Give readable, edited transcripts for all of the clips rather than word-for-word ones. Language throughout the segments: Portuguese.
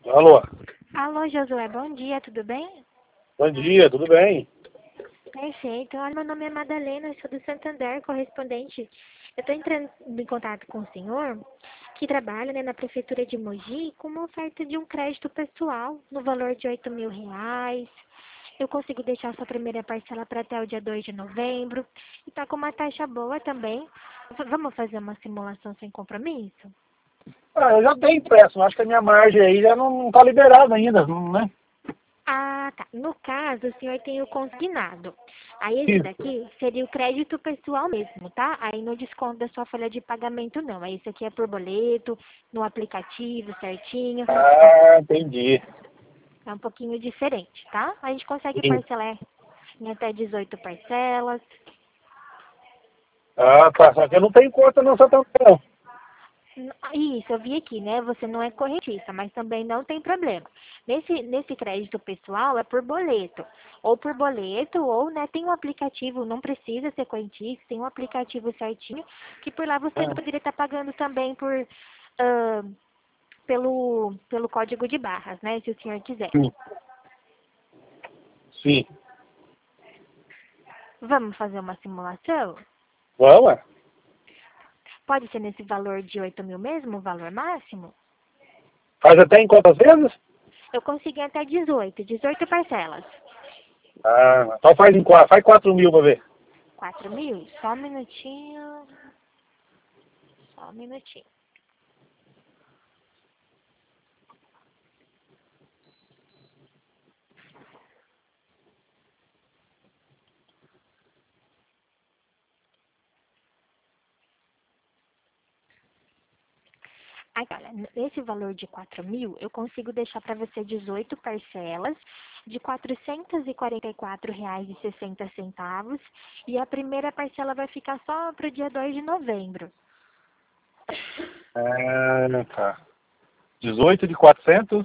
Alô, Alô, Josué, bom dia, tudo bem? bom dia, tudo bem? Perfeito. Olha, meu nome é Madalena, eu sou do Santander, correspondente. Eu estou entrando em contato com o senhor, que trabalha, né, na Prefeitura de Mogi, com uma oferta de um crédito pessoal no valor de R$ 8.000. Eu consigo deixar sua primeira parcela para até o dia 2 de novembro. E tá com uma taxa boa também. Vamos fazer uma simulação sem compromisso? Ah, eu já tenho empréstimo, acho que a minha margem aí já não tá liberada ainda, né? Ah, tá. No caso, o senhor tem o consignado. Aí esse Isso. daqui seria o crédito pessoal mesmo, tá? Aí no desconto da sua folha de pagamento não. Aí isso aqui é por boleto, no aplicativo certinho. Ah, entendi. É um pouquinho diferente, tá? A gente consegue Sim. parcelar em até 18 parcelas. Ah, tá, só que eu não tenho conta no Santander, não. Isso, eu vi aqui, né? Você não é corretista, mas também não tem problema. Nesse crédito pessoal é por boleto. Ou por boleto, ou, né, tem um aplicativo, não precisa ser correntista, tem um aplicativo certinho, que por lá você Ah, poderia estar pagando também ah, pelo código de barras, né? Se o senhor quiser. sim. Sim. Vamos fazer uma simulação? Vamos, ué. Pode ser nesse valor de 8.000 mesmo, o valor máximo? Faz até em quantas vezes? Eu consegui até 18 parcelas. Ah, então faz em 4, faz 4.000 pra ver. 4.000? Só um minutinho. Só um minutinho. Agora, nesse valor de 4.000, eu consigo deixar para você 18 parcelas de R$ 444,60 e a primeira parcela vai ficar só para o dia 2 de novembro. Ah, tá. 18 de 400?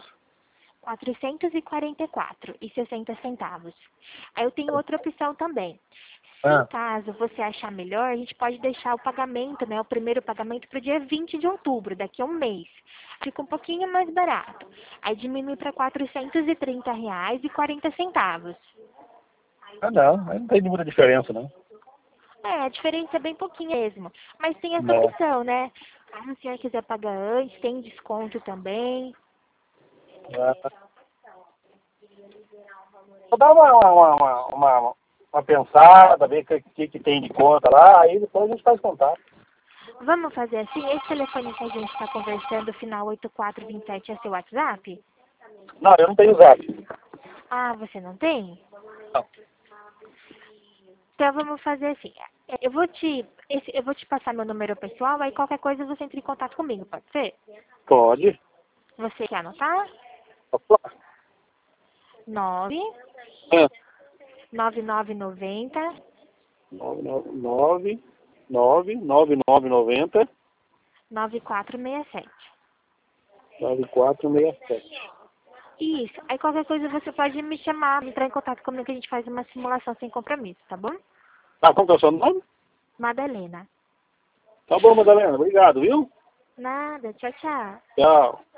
R$ 444,60. Aí eu tenho outra opção também. Se Ah, caso você achar melhor, a gente pode deixar o pagamento, né, o primeiro pagamento para o dia 20 de outubro, daqui a um mês. Fica um pouquinho mais barato. Aí diminui para R$ 430,40. não, aí não tem muita diferença, não. É, a diferença é bem pouquinho mesmo. Mas tem essa Não. opção, né? Se o senhor quiser pagar antes, tem desconto também. Ah, vou dar uma pensada, ver o que tem de conta lá, aí depois a gente faz contato. Vamos fazer assim? Esse telefone que a gente está conversando, final 8427, é seu WhatsApp? Não, eu não tenho zap. Ah, você não tem? Não. Então vamos fazer assim. Eu vou te passar meu número pessoal, aí qualquer coisa você entra em contato comigo, pode ser? Pode. Você quer anotar? Opa. 9 Ah, 9990 99990 9467. 9467. Isso. Aí qualquer coisa você pode me chamar, entrar em contato comigo que a gente faz uma simulação sem compromisso, tá bom? Tá, como que é o seu nome? Madalena. Tá bom, Madalena. Obrigado, viu? Nada, tchau, tchau. Tchau.